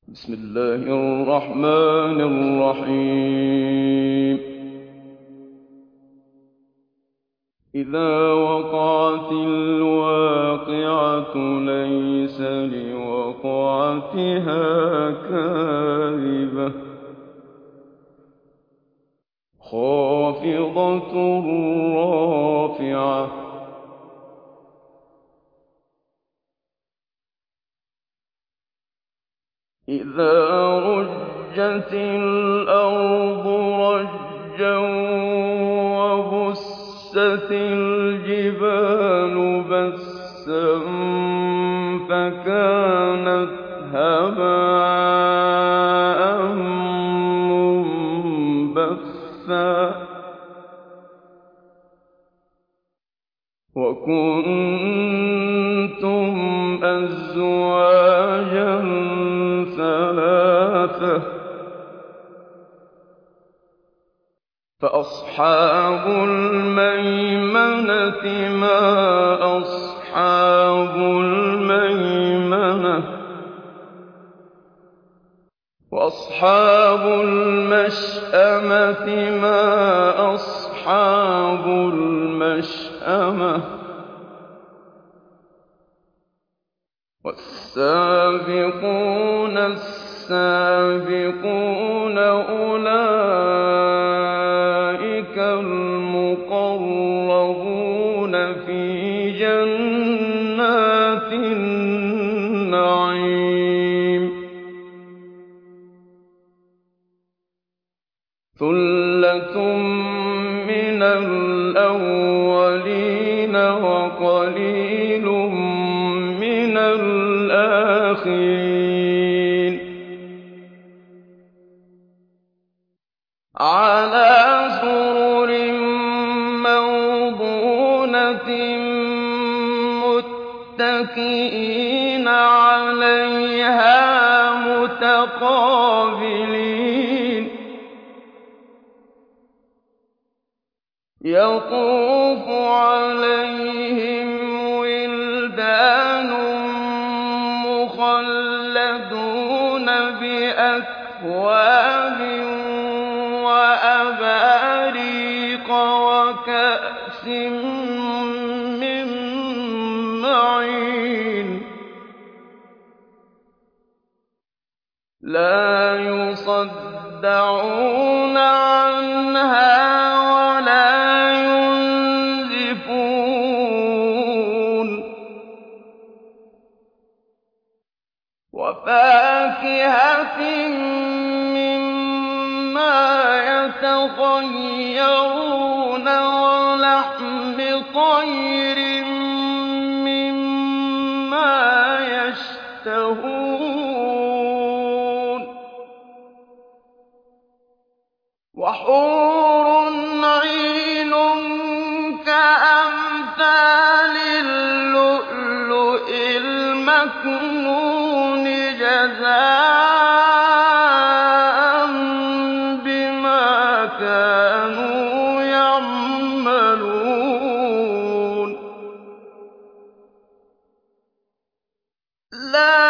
بسم الله الرحمن الرحيم إذا وقعت الواقعة ليس لوقعتها كاذبة خافضة رافعة إذا رجت الأرض رجا وبست الجبال بسا فكانت هباء منبثا وكنتم أزواجا ثلاثة فأصحاب الميمنة ما أصحاب الميمنة وأصحاب المشأمة ما أصحاب المشأمة والسابقون السابقون أولئك المقربون في جنات النعيم ثلة من الأولين وقليل من الآخرين على سرر موضونة متكئين عليها متقابلين يطوف عليهم ولدان مخلدون بأكواب وأباريق وكأس من معين لا يصدعون عنها ولا ينزفون وفاكهة مما يتخيرون ولحم طير مما يشتهون وحور عين كأمثال اللؤلؤ المكنون جزاء بما كانوا يعملون لا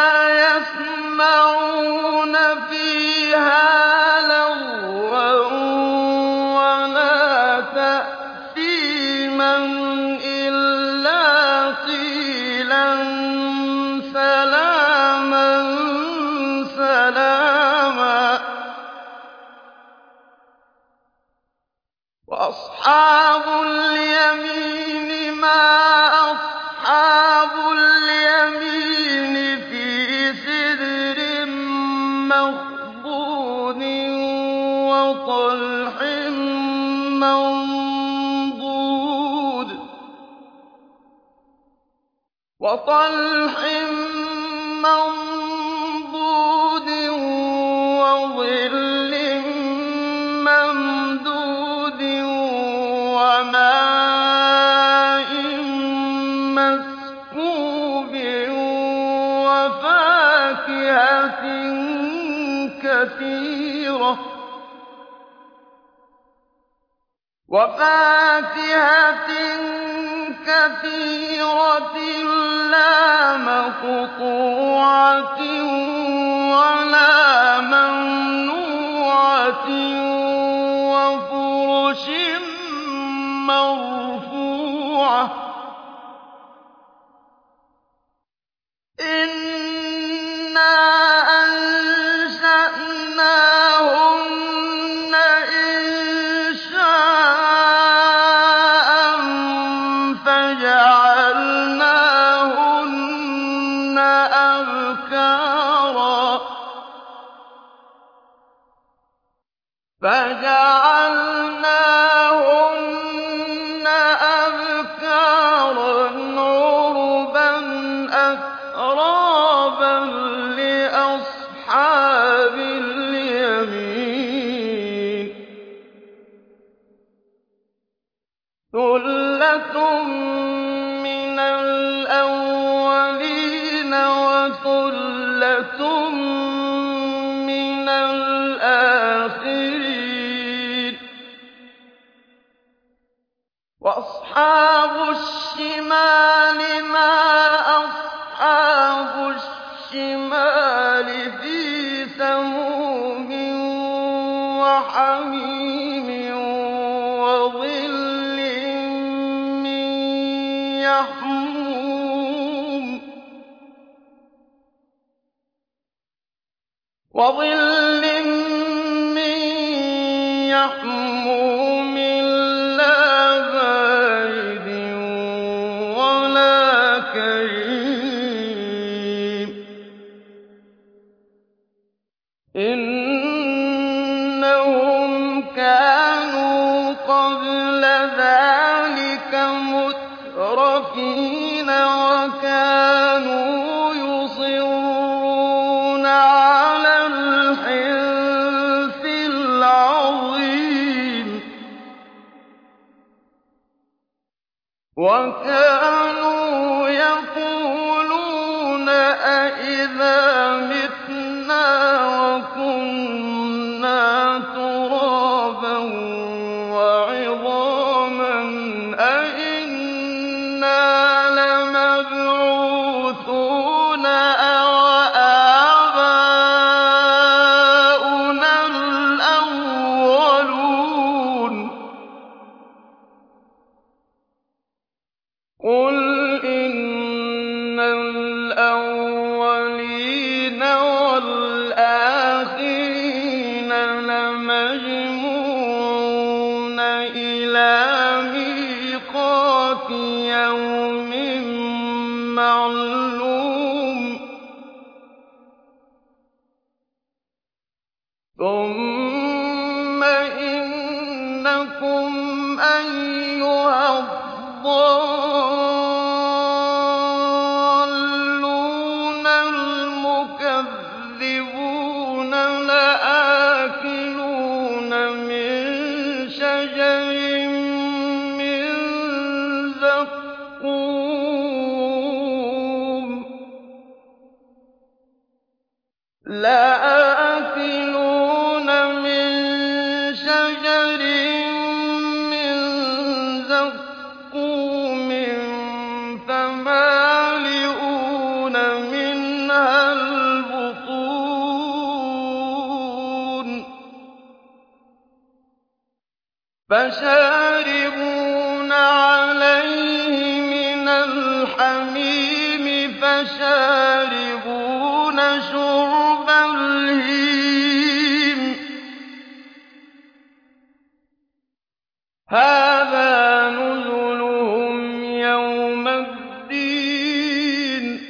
يسمعون فيها لغوا ولا تأثيما إلا قيلا سلاما سلاما وأصحاب اليمين ما أصحاب اليمين في سدر مخضود وطلح منضود وظل ممدود وماء مسكوب وفاكهة كثيرة لا مقطوعة ولا وَفُرُشٍ مَّرْفُوعَةٍ إِنَّا أَنشَأْنَاهُنَّ إِنشَاءً فَجَعَلْنَاهُنَّ أَبْكَارًا عُرُبًا أَتْرَابًا لِّأَصْحَابِ الْيَمِينِ ثُلَّةٌ مِّنَ الْأَوَّلِينَ وَثُلَّةٌ مِّنَ الْآخِرِينَ وَأَصْحَابُ الشِّمَالِ مَا أَصْحَابُ الشِّمَالِ فِي سَمُومٍ وَحَمِيمٍ وَظِلٍّ مِّن يَحْمُومٍ لَّا بَارِدٍ وَلَا كَرِيمٍ إِنَّهُمْ كَانُوا قَبْلَ ذَٰلِكَ مُتْرَفِينَ وَكَانُوا يُصِرُّونَ عَلَى الْحِنثِ الْعَظِيمِ وَكَانُوا يَقُولُونَ أَإِذَا مِتْنَا وَكُنَّا تُرَابًا وَعِظَامًا أَإِنَّا لَمَبْعُوثُونَ أَوْآبَاؤُنَا الْأَوَّلُونَ قُلْ إِنَّ الْأَوَّلِينَ وَالْآخِرِينَ لَمَجْمُوعُونَ إِلَىٰ مِيقَاتِ يَوْمٍ مَّعْلُومٍ ثُمَّ إِنَّكُمْ أَيُّهَا الضَّالُّونَ الْمُكَذِّبُونَ لَآكِلُونَ مِن شَجَرٍ مِّن زَقُّومٍ فَمَالِئُونَ مِنْهَا الْبُطُونَ فَشَارِبُونَ عَلَيْهِ مِنَ الْحَمِيمِ فَشَارِبُونَ شُرْبَ الْهِيمِ هَٰذَا نُزُلُهُمْ يَوْمَ الدِّينِ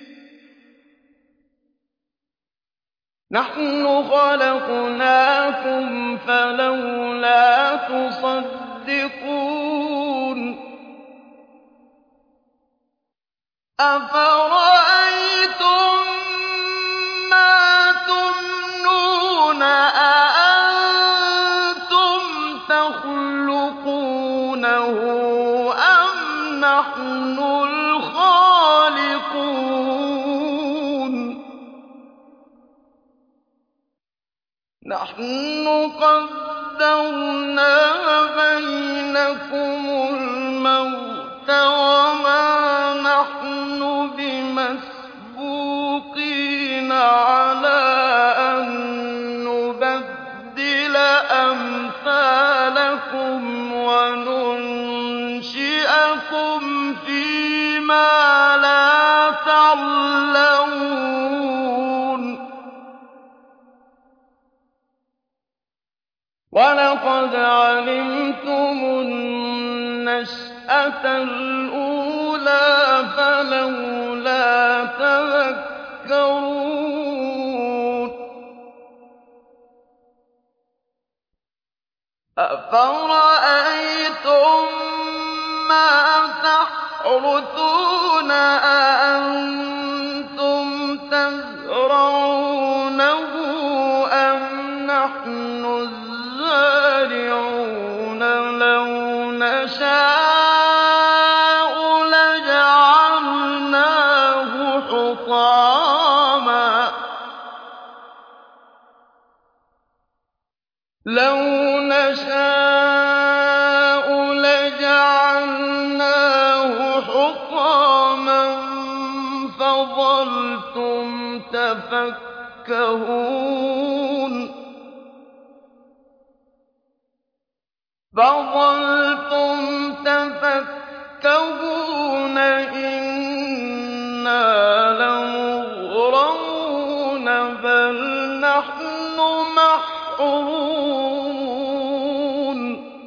نَحْنُ خَلَقْنَاكُمْ فَلَوْلَا تُصَدِّقُونَ أَفَرَأَيْتُم مَّا تُمْنُونَ أَأَنتُمْ تَخْلُقُونَهُ أَمْ نَحْنُ الْخَالِقُونَ نَحْنُ قَدَّرْنَا بَيْنَكُمُ الْمَوْتَ وَمَا نَحْنُ بِمَسْبُوقِينَ عَلَىٰ أَن نُّبَدِّلَ وَلَقَدْ عَلِمْتُمُ النَّشْأَةَ الْأُولَىٰ فَلَوْلَا تَذَكَّرُونَ أَفَرَأَيْتُم مَّا تَحْرُثُونَ أَأَنتُمْ تَزْرَعُونَهُ أَمْ نَحْنُ الزَّارِعُونَ لَوْ نَشَاءُ لَجَعَلْنَاهُ حُطَامًا فَظَلْتُمْ تَفَكَّهُونَ إِنَّا لَمُغْرَمُونَ بَلْ نَحْنُ مَحْرُومُونَ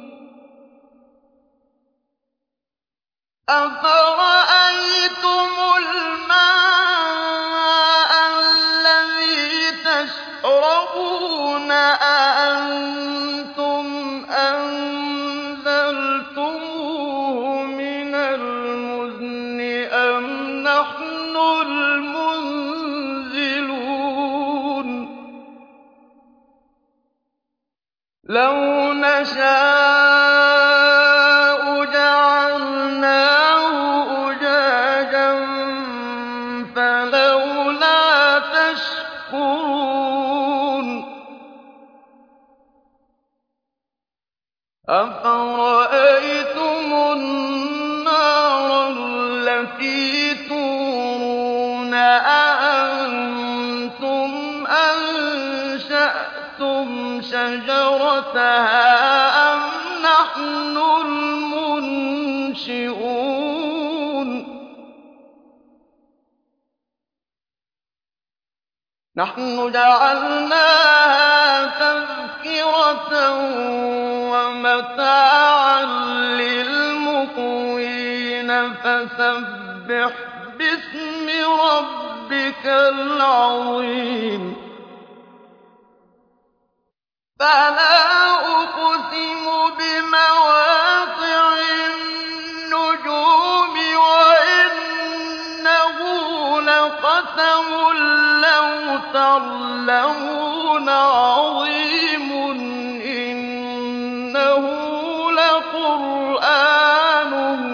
أَفَرَأَيْتُمُ الْمَاءَ الَّذِي تَشْرَبُونَ أَأَنتُمْ أَنزَلْتُمُوهُ مِنَ الْمُزْنِ أَمْ نَحْنُ الْمُنزِلُونَ لَوْ نَشَاءُ جَعَلْنَاهُ أُجَاجًا فَلَوْلَا تَشْكُرُونَ أَفَرَأَيْتُمُ النَّارَ الَّتِي تُورُونَ أَأَنتُمْ أَنشَأْتُمْ شَجَرَتَهَا أَمْ نَحْنُ الْمُنشِئُونَ نَحْنُ جَعَلْنَاهَا تَذْكِرَةً وَمَتَاعًا لِّلْمُقْوِينَ فَسَبِّحْ بِاسْمِ رَبِّكَ الْعَظِيمِ فَلَا أُقْسِمُ بِمَوَاقِعِ النُّجُومِ وَإِنَّهُ لَقَسَمٌ لَّوْ تَعْلَمُونَ عَظِيمٌ إِنَّهُ لَقُرْآنٌ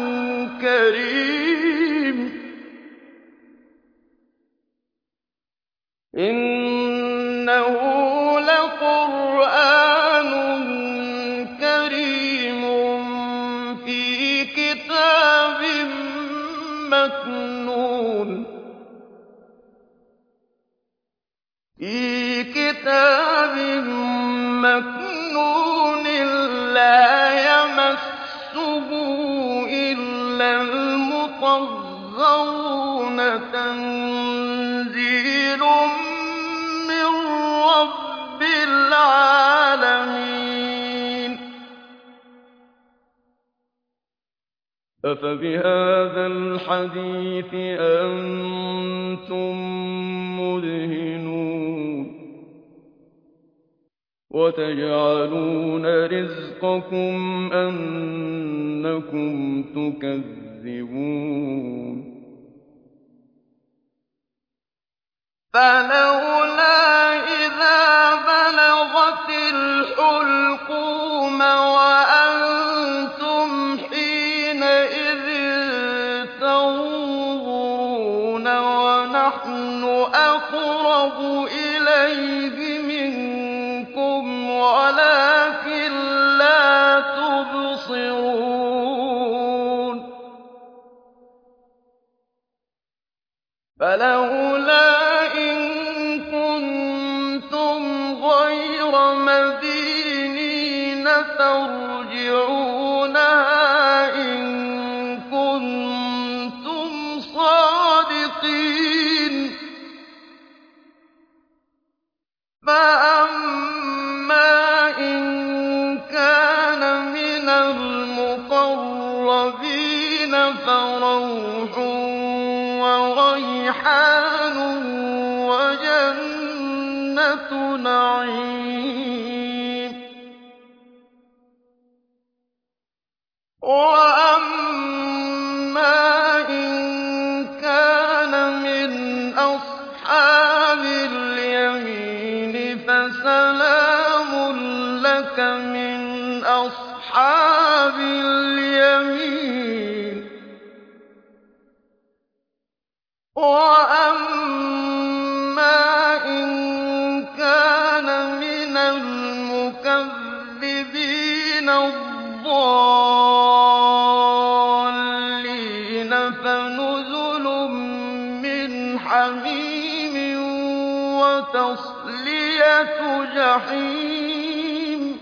كَرِيمٌ فِي كِتَابٍ مَّكْنُونٍ لَّا يَمَسُّهُ إِلَّا الْمُطَهَّرُونَ تَنزِيلٌ مِّن رَّبِّ الْعَالَمِينَ أَفَبِهَٰذَا الْحَدِيثِ أَنتُم مُّدْهِنُونَ وَتَجْعَلُونَ رِزْقَكُمْ أَنَّكُمْ تُكَذِّبُونَ فَلَوْلَا إِذَا بَلَغَتِ الْحُلْقُومَ وَأَنتُمْ حِينَئِذٍ تَنظُرُونَ وَنَحْنُ أَقْرَبُ إِلَيْهِ مِنكُمْ وَلَٰكِن لَّا تُبْصِرُونَ فَلَوْلَا إِن كُنتُمْ غَيْرَ مَدِينِينَ تَرْجِعُونَهَا إِن كُنتُمْ صَادِقِينَ فَأَمَّا إِن جَنَّةُ نَعِيمٍ وَأَمَّا إِن كَانَ مِنْ أَصْحَابِ الْيَمِينِ فَسَلَامٌ لَّكَ مِنْ أَصْحَابِ الْيَمِينِ وَأَمَّا إِن كَانَ مِنَ الْمُكَذِّبِينَ الضَّالِّينَ فَنُزُلٌ مِّنْ حَمِيمٍ وَتَصْلِيَةُ جَحِيمٍ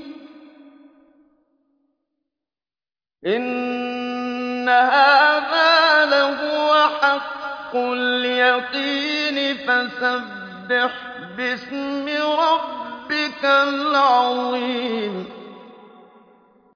إِنَّ هَٰذَا لَهُوَ حَقُّ الْيَقِينِ فَسَبِّحْ بِاسْمِ رَبِّكَ الْعَظِيمِ